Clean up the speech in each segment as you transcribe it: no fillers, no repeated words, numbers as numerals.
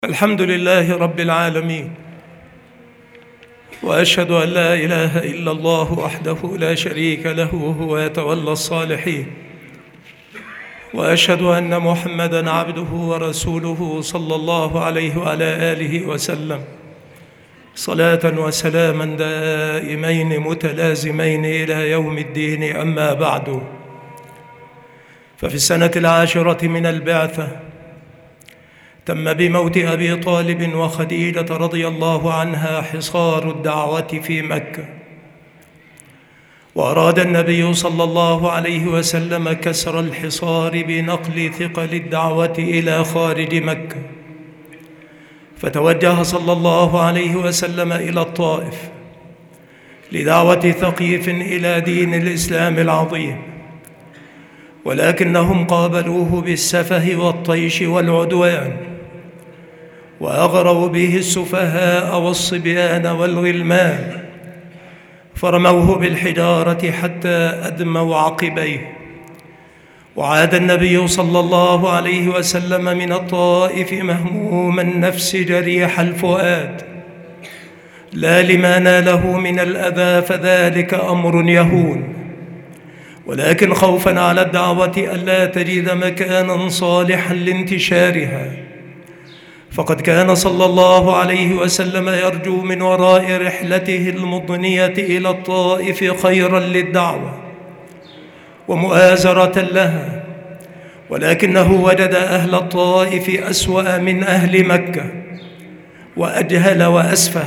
الحمد لله رب العالمين، وأشهد أن لا إله إلا الله وحده لا شريك له وهو يتولى الصالحين، وأشهد أن محمدًا عبده ورسوله صلى الله عليه وعلى آله وسلم صلاة وسلاما دائمين متلازمين إلى يوم الدين. أما بعد، ففي السنة 10 من البعثة تم بموت أبي طالب وخديجة رضي الله عنها حصار الدعوة في مكة، وأراد النبي صلى الله عليه وسلم كسر الحصار بنقل ثقل الدعوة إلى خارج مكة، فتوجه صلى الله عليه وسلم إلى الطائف لدعوة ثقيف إلى دين الإسلام العظيم، ولكنهم قابلوه بالسفه والطيش والعدوان، وأغروا به السفهاء والصبيان والغلمان، فرموه بالحجارة حتى أدموا عقبيه. وعاد النبي صلى الله عليه وسلم من الطائف مهموم النفس جريح الفؤاد، لا لما ناله من الأذى فذلك أمر يهون، ولكن خوفاً على الدعوة ألا تجد مكاناً صالحاً لانتشارها، فقد كان صلى الله عليه وسلم يرجو من وراء رحلته المضنية إلى الطائف خيراً للدعوة ومؤازرة لها، ولكنه وجد أهل الطائف أسوأ من أهل مكة وأجهل وأسفه،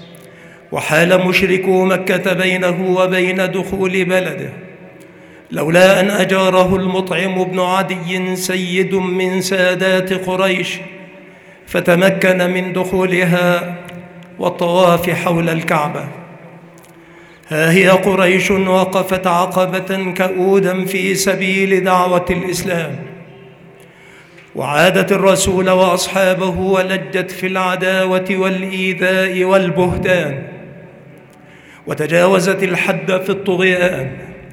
وحال مشركو مكة بينه وبين دخول بلده، لولا أن أجاره المطعم بن عدي سيد من سادات قريش فتمكن من دخولها والطواف حول الكعبة. ها هي قريش وقفت عقبة كؤودا في سبيل دعوة الإسلام، وعادت الرسول وأصحابه ولجت في العداوة والإيذاء والبهتان، وتجاوزت الحد في الطغيان،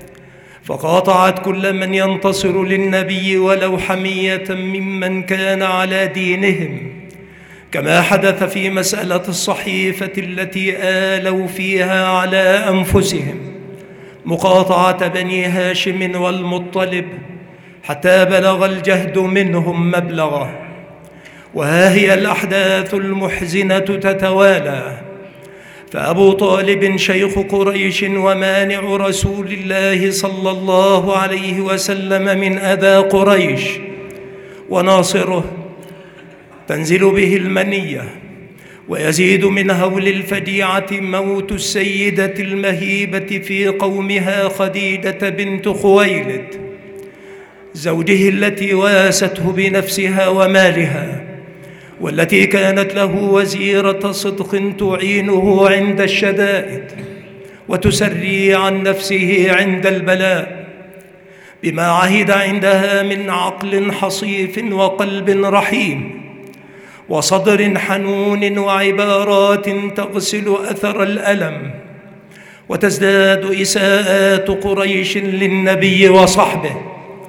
فقاطعت كل من ينتصر للنبي ولو حمية ممن كان على دينهم، كما حدث في مسألة الصحيفة التي آلوا فيها على أنفسهم مقاطعة بني هاشم والمطلب حتى بلغ الجهد منهم مبلغه. وها هي الأحداث المحزنة تتوالى، فأبو طالب شيخ قريش ومانع رسول الله صلى الله عليه وسلم من أذى قريش وناصره تنزل به المنية، ويزيد من هول الفجيعة موت السيدة المهيبة في قومها خديجة بنت خويلد زوجه التي واسته بنفسها ومالها، والتي كانت له وزيرة صدق تعينه عند الشدائد وتسري عن نفسه عند البلاء، بما عهد عندها من عقل حصيف وقلب رحيم وصدر حنون وعبارات تغسل أثر الألم، وتزداد إساءات قريش للنبي وصحبه،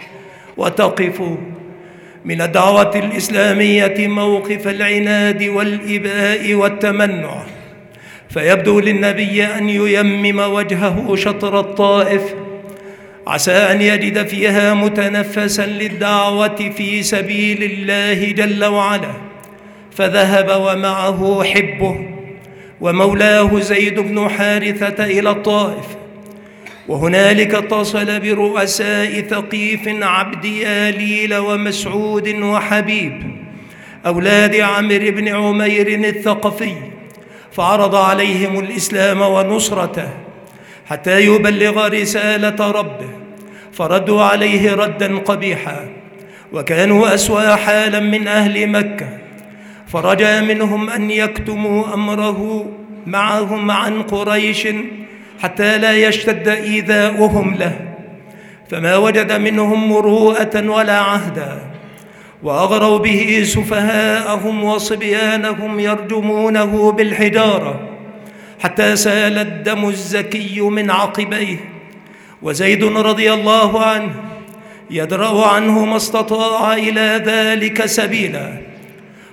وتقف من الدعوة الإسلامية موقف العناد والإباء والتمنع، فيبدو للنبي أن ييمم وجهه شطر الطائف عسى أن يجد فيها متنفساً للدعوة في سبيل الله جل وعلا، فذهب ومعه حبه ومولاه زيد بن حارثة إلى الطائف، وهنالك اتصل برؤساء ثقيف عبد ياليل ومسعود وحبيب أولاد عمرو بن عمير الثقفي، فعرض عليهم الإسلام ونصرته حتى يبلغ رسالة ربه، فردوا عليه ردا قبيحا، وكانوا أسوأ حالا من أهل مكة، فرجى منهم أن يكتموا أمره معهم عن قريش حتى لا يشتد إيذاؤهم له، فما وجد منهم مروءة ولا عهدا، وأغروا به سفهاءهم وصبيانهم يرجمونه بالحجارة حتى سال الدم الزكي من عقبيه، وزيد رضي الله عنه يدرأ عنه ما استطاع إلى ذلك سبيلا،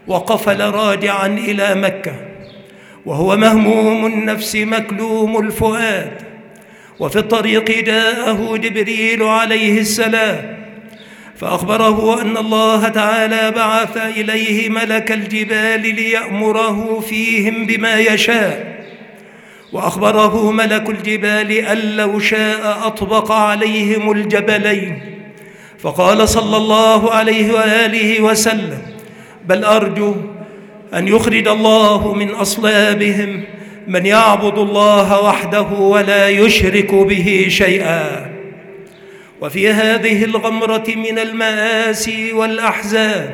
وقفل راجعا إلى مكة، وهو مهموم النفس مكلوم الفؤاد. وفي الطريق جاءه جبريل عليه السلام فأخبره أن الله تعالى بعث إليه ملك الجبال ليأمره فيهم بما يشاء. وأخبره ملك الجبال أن لو شاء أطبق عليهم الجبلين. فقال صلى الله عليه وآله وسلم: بل أرجو أن يخرج الله من أصلابهم من يعبد الله وحده ولا يشرك به شيئا. وفي هذه الغمرة من المآسي والأحزان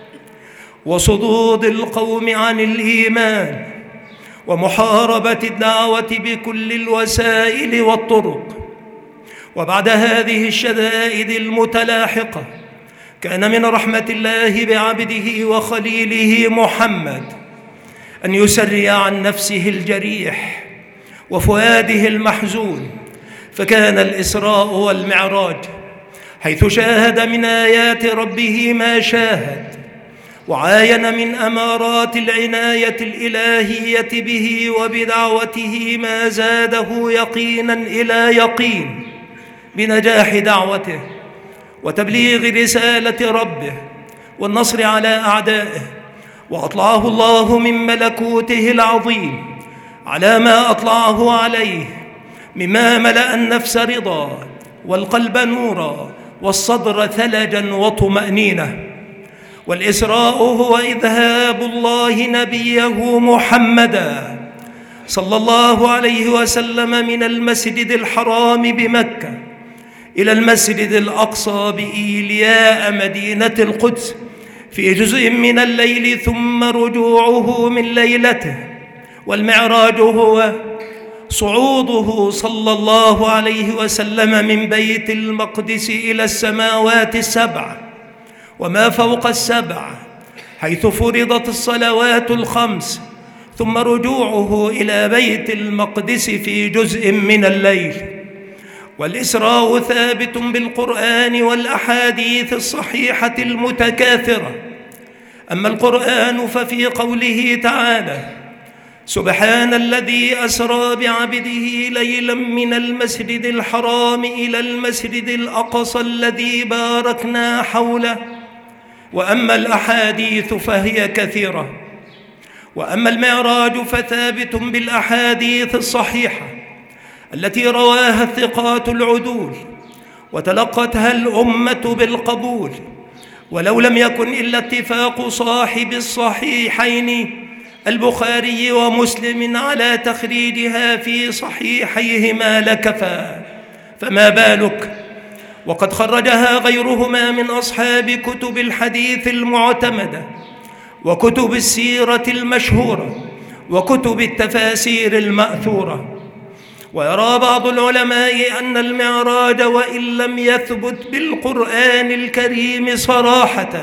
وصدود القوم عن الإيمان ومحاربة الدعوة بكل الوسائل والطرق، وبعد هذه الشدائد المتلاحقة، كان من رحمة الله بعبده وخليله محمد أن يسري عن نفسه الجريح وفؤاده المحزون، فكان الإسراء والمعراج حيث شاهد من آيات ربه ما شاهد، وعاين من أمارات العناية الإلهية به وبدعوته ما زاده يقينا إلى يقين بنجاح دعوته وتبليغ رسالة ربه والنصر على أعدائه. وأطلعه الله من ملكوته العظيم على ما أطلعه عليه مما ملأ النفس رضا والقلب نورا والصدر ثلجا وطمأنينة. والإسراء هو إذهاب الله نبيه محمدا صلى الله عليه وسلم من المسجد الحرام بمكة إلى المسجد الأقصى بإيلياء مدينة القدس في جزء من الليل، ثم رجوعه من ليلته. والمعراج هو صعوده صلى الله عليه وسلم من بيت المقدس إلى السماوات السبع وما فوق السبع حيث فرضت الصلوات الخمس، ثم رجوعه إلى بيت المقدس في جزء من الليل. والإسراء ثابت بالقرآن والأحاديث الصحيحة المتكاثرة. أما القرآن ففي قوله تعالى: سبحان الذي أسرى بعبده ليلا من المسجد الحرام إلى المسجد الأقصى الذي باركنا حوله. وأما الأحاديث فهي كثيرة. وأما المعراج فثابت بالأحاديث الصحيحة التي رواها الثقات العدول وتلقتها الأمة بالقبول، ولو لم يكن إلا اتفاق صاحب الصحيحين البخاري ومسلم على تخريجها في صحيحيهما لكفى، فما بالك وقد خرجها غيرهما من أصحاب كتب الحديث المعتمدة وكتب السيرة المشهورة وكتب التفاسير المأثورة. ويرى بعض العلماء أن المعراج وإن لم يثبت بالقرآن الكريم صراحة،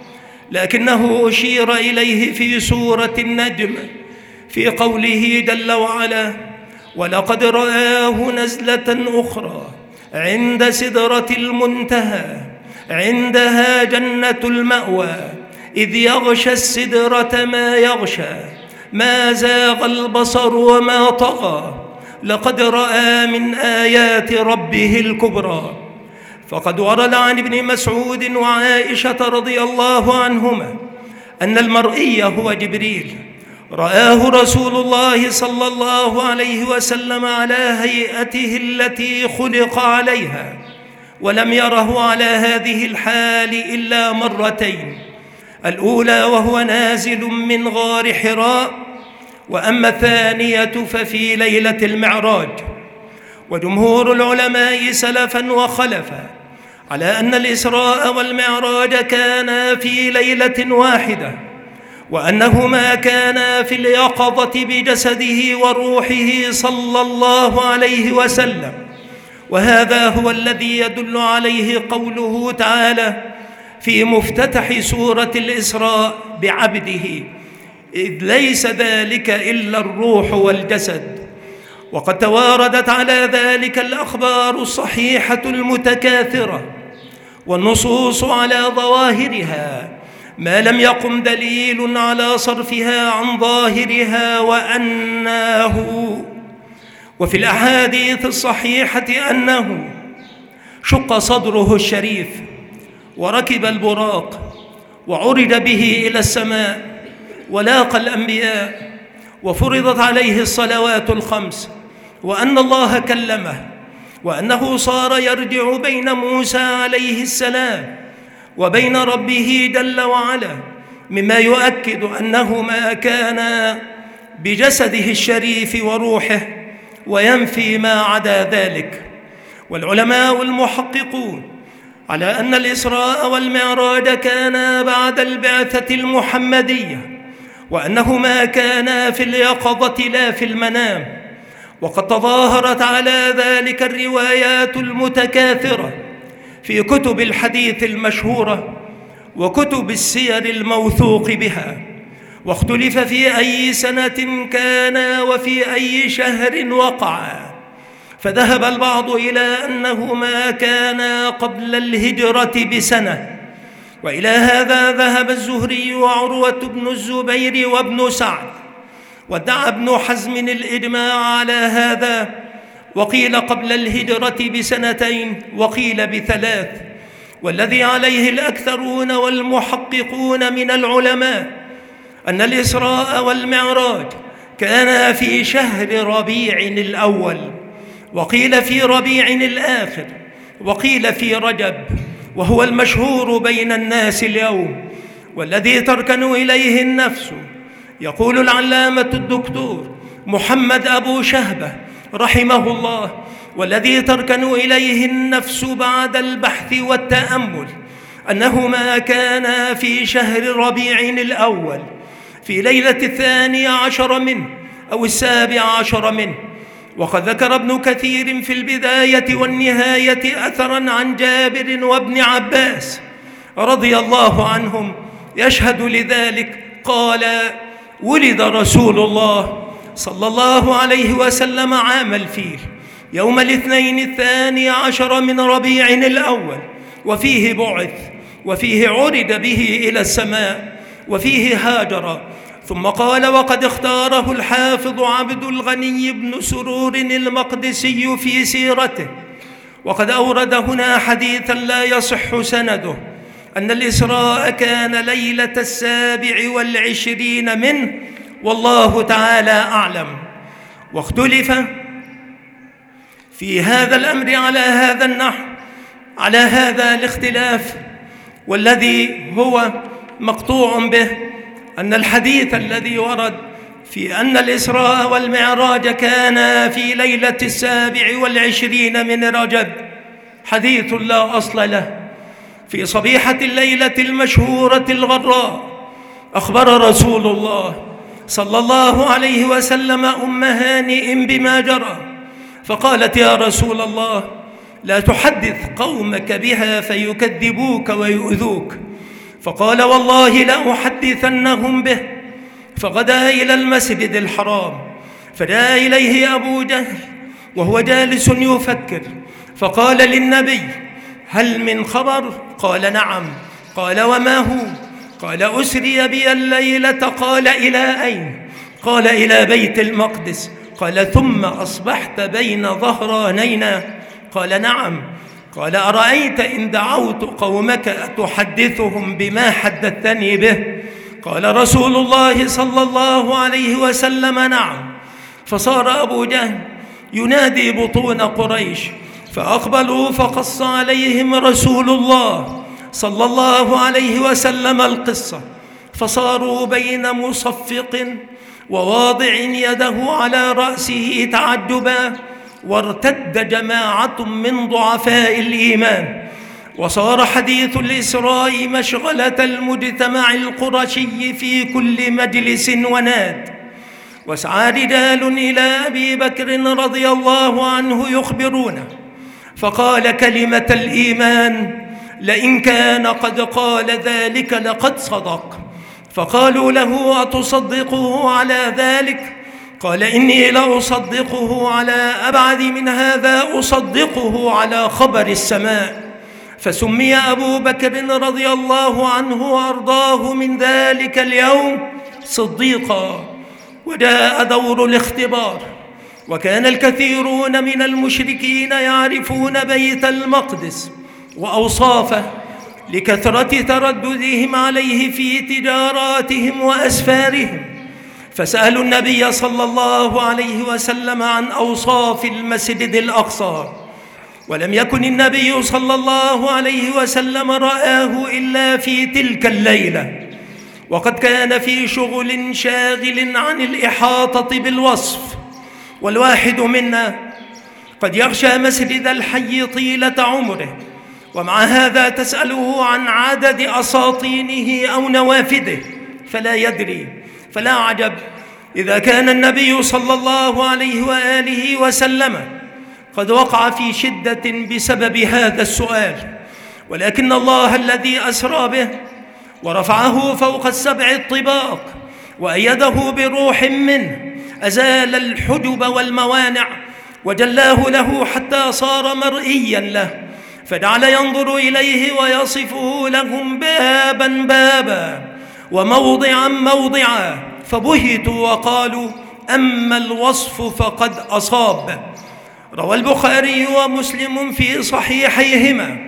لكنه أشير إليه في سورة النجم في قوله جل وعلا: ولقد رآه نزلة أخرى عند سدرة المنتهى عندها جنة المأوى إذ يغشى السدرة ما يغشى ما زاغ البصر وما طغى لقد رأى من آيات ربه الكبرى. فقد ورد عن ابن مسعود وعائشة رضي الله عنهما أن المرئي هو جبريل، رآه رسول الله صلى الله عليه وسلم على هيئته التي خلق عليها، ولم يره على هذه الحال إلا مرتين، الأولى وهو نازل من غار حراء، وأما الثانية ففي ليلة المعراج. وجمهور العلماء سلفا وخلفا على أن الإسراء والمعراج كانا في ليلة واحدة، وأنهما كانا في اليقظة بجسده وروحه صلى الله عليه وسلم. وهذا هو الذي يدل عليه قوله تعالى في مفتتح سورة الإسراء بعبده: إذ ليس ذلك إلا الروح والجسد. وقد تواردت على ذلك الأخبار الصحيحة المتكاثرة والنصوص على ظواهرها ما لم يقم دليل على صرفها عن ظاهرها وفي الأحاديث الصحيحة أنه شق صدره الشريف وركب البراق وعرج به إلى السماء ولاقى الأنبياء وفرضت عليه الصلوات الخمس، وأن الله كلمه، وأنه صار يرجع بين موسى عليه السلام وبين ربه جل وعلا، مما يؤكد أنه ما كان بجسده الشريف وروحه، وينفي ما عدا ذلك. والعلماء المحققون على أن الإسراء والمعراج كان بعد البعثة المحمدية، وأنهما كانا في اليقظة لا في المنام، وقد تظاهرت على ذلك الروايات المتكاثرة في كتب الحديث المشهورة وكتب السير الموثوق بها، واختلف في أي سنة كان وفي أي شهر وقعا، فذهب البعض إلى أنهما كانا قبل الهجرة بسنة، وإلى هذا ذهب الزهري وعروة بن الزبير وابن سعد، وادعى ابن حزم الإجماع على هذا، وقيل قبل الهجرة بسنتين وقيل ب3، والذي عليه الأكثرون والمحققون من العلماء أن الإسراء والمعراج كان في شهر ربيع الأول، وقيل في ربيع الآخر، وقيل في رجب، وهو المشهور بين الناس اليوم والذي تركن إليه النفس. يقول العلامة الدكتور محمد أبو شهبة رحمه الله: والذي تركن إليه النفس بعد البحث والتأمل أنهما كانا في شهر ربيع الأول في ليلة 12 منه أو 17 منه. وقد ذكر ابن كثير في البداية والنهاية أثراً عن جابر وابن عباس رضي الله عنهم يشهد لذلك، قال: ولد رسول الله صلى الله عليه وسلم عام الفيل يوم الاثنين 12 من ربيع الأول، وفيه بعث، وفيه عرج به إلى السماء، وفيه هاجر. ثم قال: وقد اختاره الحافظ عبد الغني بن سرور المقدسي في سيرته، وقد أورد هنا حديثاً لا يصح سنده، أن الإسراء كان ليلة 27 منه، والله تعالى أعلم. واختلف في هذا الأمر على هذا النحو، على هذا الاختلاف، والذي هو مقطوع به أن الحديث الذي ورد في أن الإسراء والمعراج كان في ليلة 27 من رجب حديث لا أصل له. في صبيحة الليلة المشهورة الغراء أخبر رسول الله صلى الله عليه وسلم أم هانئ بما جرى، فقالت: يا رسول الله، لا تحدث قومك بها فيكذبوك ويؤذوك. فقال: والله لأحدثنهم به. فغدا إلى المسجد الحرام، فجاء إليه أبو جهل وهو جالس يفكر، فقال للنبي: هل من خبر؟ قال: نعم. قال: وما هو؟ قال: أسري بي الليلة. قال: إلى أين؟ قال: إلى بيت المقدس. قال: ثم أصبحت بين ظهرانينا؟ قال: نعم. قال: أرأيت إن دعوت قومك أتحدثهم بما حدثتني به؟ قال رسول الله صلى الله عليه وسلم: نعم. فصار أبو جهل ينادي بطون قريش، فأقبلوا فقص عليهم رسول الله صلى الله عليه وسلم القصة، فصاروا بين مصفق وواضع يده على رأسه تعجبا، وارتد جماعة من ضعفاء الإيمان، وصار حديث الإسراء مشغلة المجتمع القرشي في كل مجلس وناد. وسعى رجال إلى أبي بكر رضي الله عنه يخبرونه، فقال كلمة الإيمان: لئن كان قد قال ذلك لقد صدق. فقالوا له: أتصدقه على ذلك؟ قال: إني لأصدقه على أبعد من هذا، أصدقه على خبر السماء. فسمي أبو بكر رضي الله عنه وأرضاه من ذلك اليوم صديقا. وجاء دور الاختبار، وكان الكثيرون من المشركين يعرفون بيت المقدس وأوصافه لكثرة ترددهم عليه في تجاراتهم وأسفارهم، فسألوا النبي صلى الله عليه وسلم عن أوصاف المسجد الأقصى، ولم يكن النبي صلى الله عليه وسلم رآه إلا في تلك الليلة، وقد كان في شغل شاغل عن الإحاطة بالوصف. والواحد منا قد يغشى مسجد الحي طيلة عمره، ومع هذا تسأله عن عدد أساطينه أو نوافذه فلا يدري. فلا عجب إذا كان النبي صلى الله عليه وآله وسلم قد وقع في شدة بسبب هذا السؤال، ولكن الله الذي أسرى به ورفعه فوق السبع الطباق وأيده بروح منه أزال الحجب والموانع وجلاه له حتى صار مرئيا له، فجعل ينظر إليه ويصفه لهم بابا بابا وموضعا موضعا، فبهتوا وقالوا أما الوصف فقد أصاب. روى البخاري ومسلم في صحيحيهما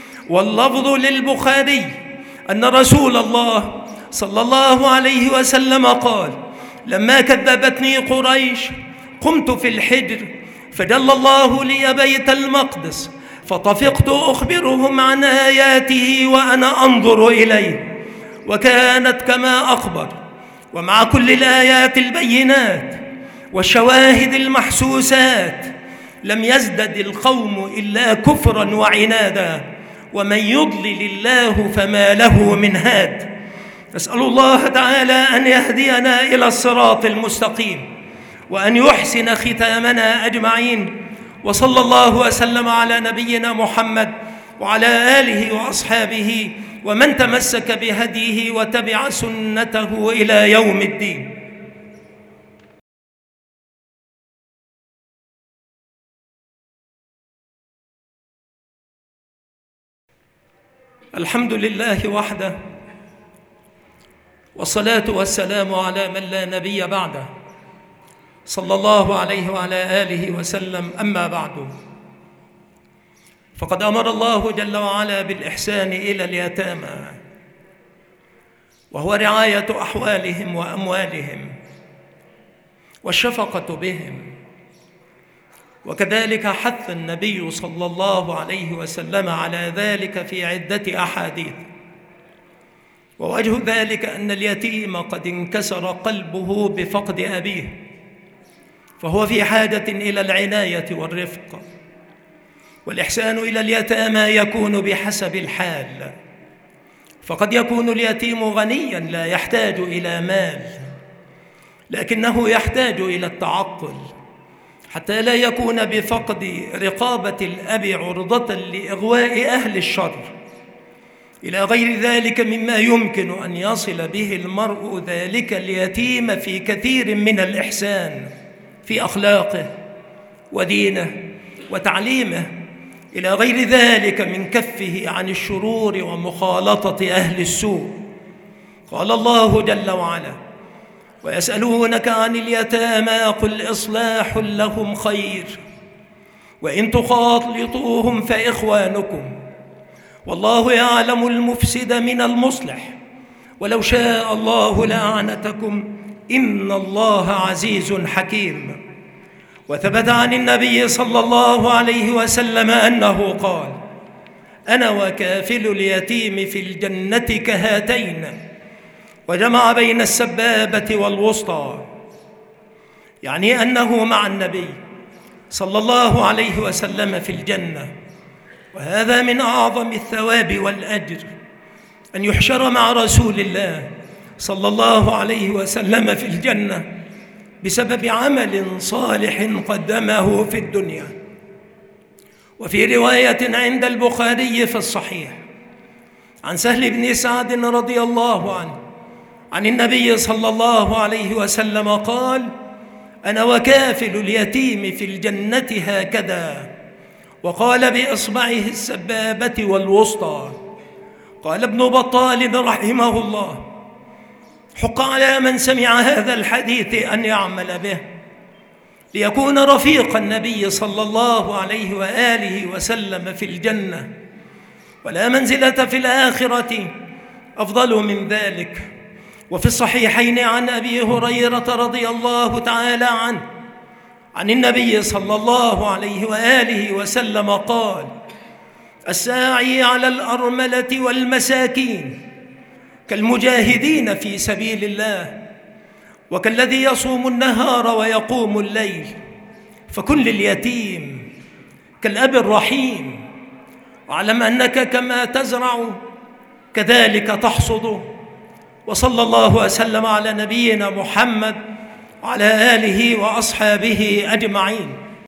واللفظ للبخاري أن رسول الله صلى الله عليه وسلم قال: لما كذبتني قريش قمت في الحجر فجل الله لي بيت المقدس، فطفقت أخبرهم عن آياته وأنا أنظر إليه، وكانت كما أخبر، ومع كل الآيات البينات والشواهد المحسوسات لم يزدد القوم إلا كفرا وعنادا، ومن يضلل الله فما له من هاد. نسأل الله تعالى أن يهدينا إلى الصراط المستقيم، وأن يحسن ختامنا أجمعين. وصلى الله وسلم على نبينا محمد وعلى آله وأصحابه ومن تمسك بهديه وتبع سنته إلى يوم الدين. الحمد لله وحده، والصلاة والسلام على من لا نبي بعده، صلى الله عليه وعلى آله وسلم. أما بعد، فقد أمر الله جل وعلا بالإحسان إلى اليتامى، وهو رعاية أحوالهم وأموالهم والشفقة بهم، وكذلك حث النبي صلى الله عليه وسلم على ذلك في عدة أحاديث. ووجه ذلك أن اليتيم قد انكسر قلبه بفقد أبيه، فهو في حاجة إلى العناية والرفق، والإحسان إلى اليتامى يكون بحسب الحال، فقد يكون اليتيم غنياً لا يحتاج إلى مال، لكنه يحتاج إلى التعقل حتى لا يكون بفقد رقابة الأب عرضة لإغواء أهل الشر، إلى غير ذلك مما يمكن أن يصل به المرء ذلك اليتيم في كثير من الإحسان في أخلاقه ودينه وتعليمه، إلى غير ذلك من كفه عن الشرور ومخالطة أهل السوء. قال الله جل وعلا: ويسألونك عن اليتامى قل إصلاح لهم خير وإن تخالطوهم فإخوانكم والله يعلم المفسد من المصلح ولو شاء الله لأعنتكم إن الله عزيز حكيم. وثبت عن النبي صلى الله عليه وسلم أنه قال: أنا وكافل اليتيم في الجنة كهاتين، وجمع بين السبابة والوسطى، يعني أنه مع النبي صلى الله عليه وسلم في الجنة. وهذا من أعظم الثواب والأجر، أن يحشر مع رسول الله صلى الله عليه وسلم في الجنة بسبب عمل صالح قدمه في الدنيا. وفي رواية عند البخاري في الصحيح عن سهل بن سعد رضي الله عنه عن النبي صلى الله عليه وسلم قال: أنا وكافل اليتيم في الجنة هكذا، وقال بإصبعه السبابة والوسطى. قال ابن بطال رحمه الله: حق على من سمع هذا الحديث أن يعمل به ليكون رفيق النبي صلى الله عليه وآله وسلم في الجنة، ولا منزلة في الآخرة أفضل من ذلك. وفي الصحيحين عن أبي هريرة رضي الله تعالى عنه عن النبي صلى الله عليه وآله وسلم قال: الساعي على الأرملة والمساكين كالمجاهدين في سبيل الله، وكالذي يصوم النهار ويقوم الليل، فكن لليتيم كالأب الرحيم، واعلم أنك كما تزرع كذلك تحصد. وصلى الله وسلم على نبينا محمد وعلى آله وأصحابه أجمعين.